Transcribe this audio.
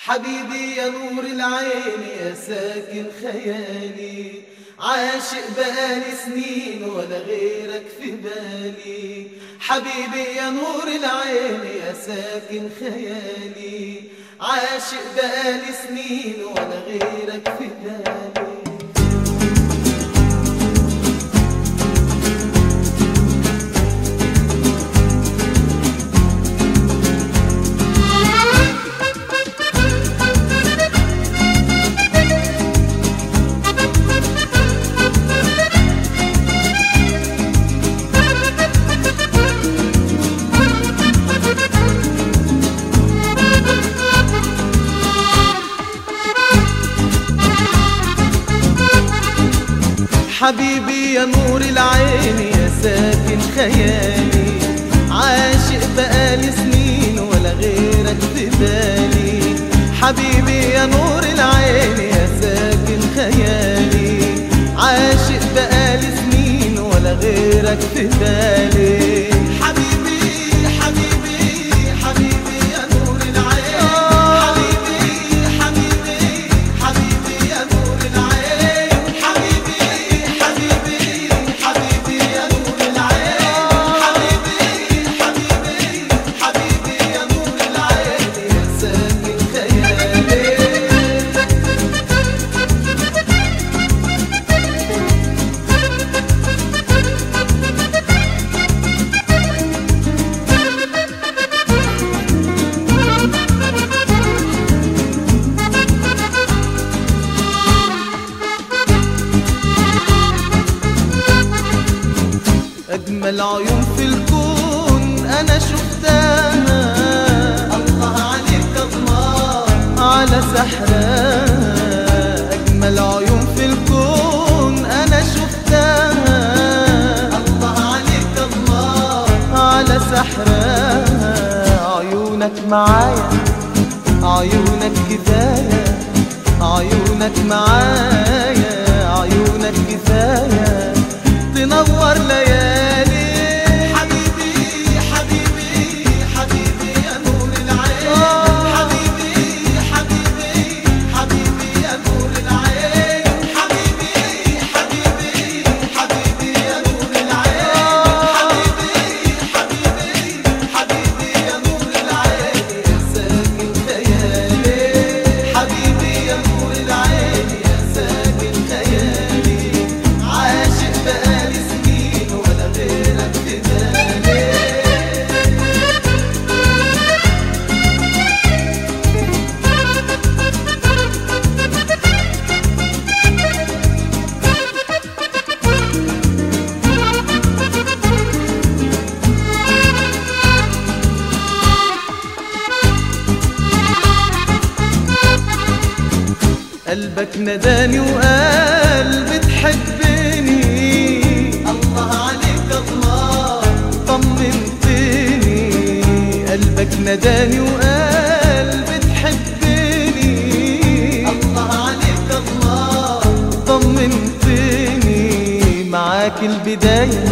حبيبي يا نور العين يا ساكن خيالي، عاشق بقالي سنين ولا غيرك في بالي. حبيبي يا نور العين يا ساكن خيالي، عاشق بقالي سنين ولا غيرك في بالي. حبيبي يا نور العين يا ساكن خيالي، عاشق بقالي سنين ولا غيرك في بالي. حبيبي يا نور العين يا ساكن خيالي، عاشق بقالي سنين ولا غيرك في بالي. حبيبي حبيبي حبيبي يا نور العين، حبيبي حبيبي حبيبي يا نور العين، حبيبي حبيبي حبيبي يا نور العين، حبيبي حبيبي حبيبي يا نور العين يا ساكن خيالي. أجمل عيون في الكون أنا شفتها، الله عليك الله على سحرها. أجمل عيون في الكون أنا شفتها، الله عليك الله على سحرها. عيونك معايا عيونك كفاية، عيونك معايا عيونك كفاية تنور ليالي. حبيبي حبيبي حبيبي يا نور العين، حبيبي حبيبي حبيبي يا نور العين، حبيبي حبيبي حبيبي يا نور العين، حبيبي حبيبي حبيبي يا نور العين يا ساكن خيالي. حبيبي يا نور العين يا ساكن خيالي، عاشق بقالي سنين ولا غيرك في بالي. قلبك نداني وقال بتحبني، الله عليك الله طمنتني. قلبك نداني وقال بتحبني، الله عليك الله طمنتني. معاك البداية